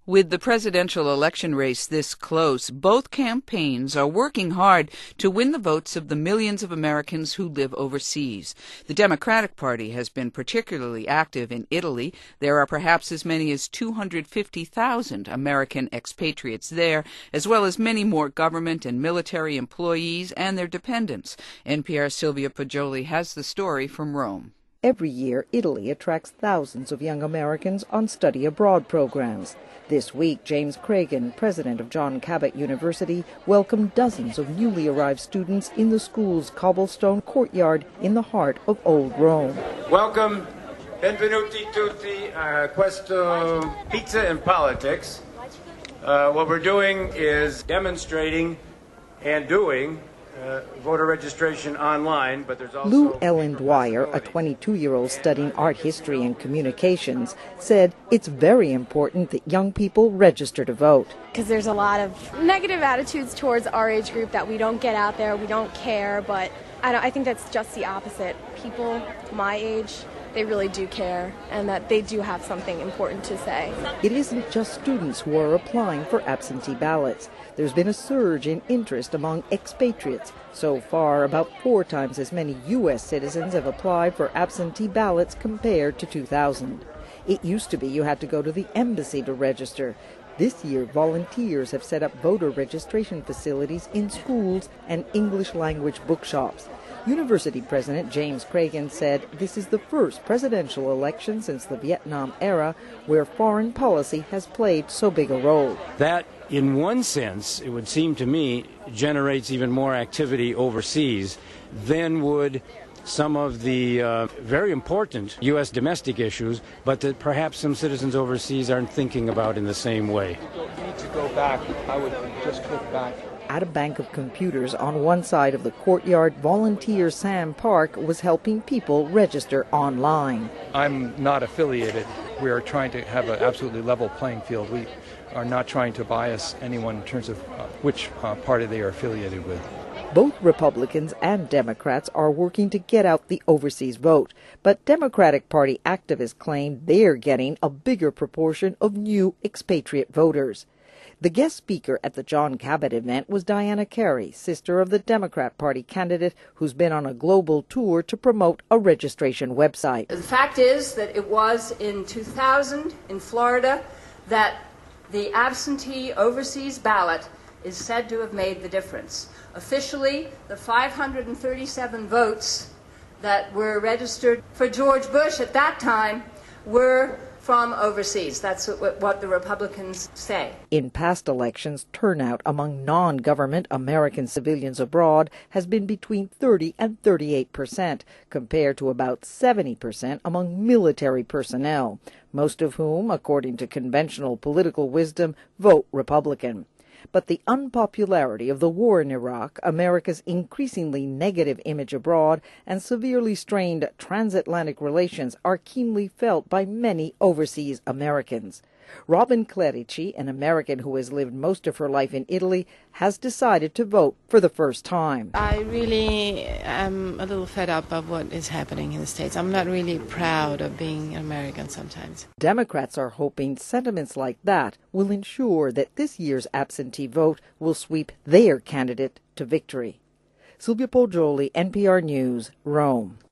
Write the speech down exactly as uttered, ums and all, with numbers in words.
With the presidential election race this close, both campaigns are working hard to win the votes of the millions of Americans who live overseas. The Democratic Party has been particularly active in Italy. There are perhaps as many as two hundred fifty thousand American expatriates there, as well as many more government and military employees and their dependents. N P R's Sylvia Poggioli has the story from Rome. Every year, Italy attracts thousands of young Americans on study abroad programs. This week, James Cragen, president of John Cabot University, welcomed dozens of newly arrived students in the school's cobblestone courtyard in the heart of Old Rome. Welcome, benvenuti tutti, uh, questo Pizza and Politics. Uh, what we're doing is demonstrating and doing Uh, voter registration online, but there's also... Lou Ellen Dwyer, a twenty-two-year-old studying art history and communications, said it's very important that young people register to vote. Because there's a lot of negative attitudes towards our age group that we don't get out there, we don't care, but I, don't, I think that's just the opposite. People my age, they really do care, and that they do have something important to say. It isn't just students who are applying for absentee ballots. There's been a surge in interest among expatriates. So far, about four times as many U S citizens have applied for absentee ballots compared to two thousand. It used to be you had to go to the embassy to register. This year, volunteers have set up voter registration facilities in schools and English language bookshops. University President James Cragen said this is the first presidential election since the Vietnam era where foreign policy has played so big a role. That, in one sense, it would seem to me, generates even more activity overseas than would some of the uh, very important U S domestic issues, but that perhaps some citizens overseas aren't thinking about in the same way. You need to go back. I would just click back. At a bank of computers on one side of the courtyard, volunteer Sam Park was helping people register online. I'm not affiliated. We are trying to have an absolutely level playing field. We are not trying to bias anyone in terms of uh, which uh, party they are affiliated with. Both Republicans and Democrats are working to get out the overseas vote, but Democratic Party activists claim they're getting a bigger proportion of new expatriate voters. The guest speaker at the John Cabot event was Diana Carey, sister of the Democrat Party candidate who's been on a global tour to promote a registration website. The fact is that it was in two thousand in Florida that the absentee overseas ballot is said to have made the difference. Officially, the five hundred thirty-seven votes that were registered for George Bush at that time were from overseas. That's what the Republicans say. In past elections, turnout among non-government American civilians abroad has been between thirty and thirty-eight percent, compared to about seventy percent among military personnel, most of whom, according to conventional political wisdom, vote Republican. But the unpopularity of the war in Iraq, America's increasingly negative image abroad, and severely strained transatlantic relations are keenly felt by many overseas Americans. Robin Clerici, an American who has lived most of her life in Italy, has decided to vote for the first time. I really am a little fed up of what is happening in the States. I'm not really proud of being an American sometimes. Democrats are hoping sentiments like that will ensure that this year's absentee vote will sweep their candidate to victory. Sylvia Poggioli, N P R News, Rome.